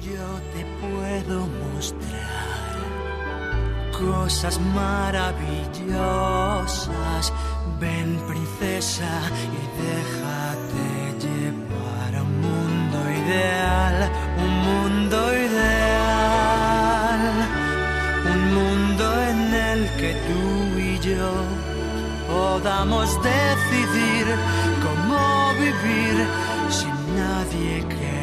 Yo te puedo mostrar cosas maravillosas. Ven, princesa, y déjate llevar a un mundo ideal, un mundo ideal, un mundo en el que tú y yo podamos decidir cómo vivir sin nadie que